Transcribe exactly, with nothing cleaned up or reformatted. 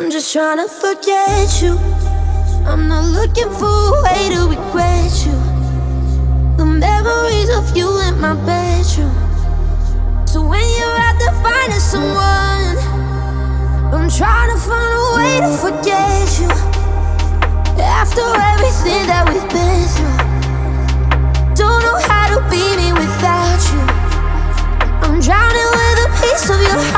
I'm just trying to forget you. I'm not looking for a way to regret you. The memories of you in my bedroom. So when you're out there finding someone, I'm trying to find a way to forget you. After everything that we've been through, don't know how to be me without you. I'm drowning with a piece of your